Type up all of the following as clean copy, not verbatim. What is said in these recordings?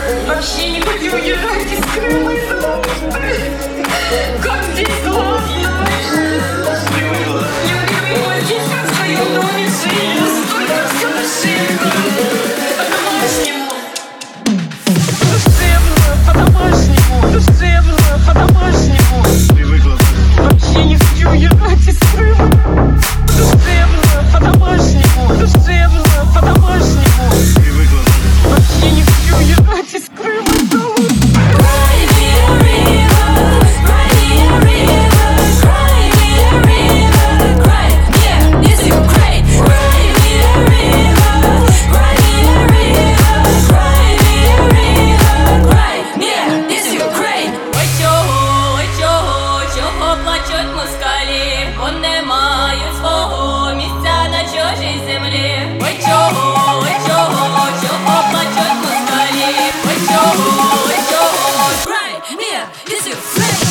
Вообще не хочу уезжать из Крыма из-за Алматы. Как здесь классно. Любимый мой, сейчас в своем доме жили. Столько все душевно. По-домашнему. Душевно, по-домашнему. Душевно, по-домашнему. Вообще не хочу уезжать из Крыма. Душевно, по-домашнему. Душевно, по-домашнему. Вообще не хочу уезжать из Крыма. Бо не мають свого місця на чужій землі. Ой чого, чого плачуть москалі? Ой чого, cry me, is you free?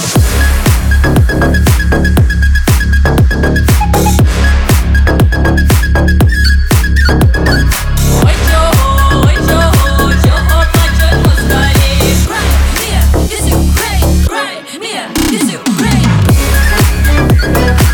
Ой чого, чого плачуть москалі? Cry me, is you free? Cry me, is you free?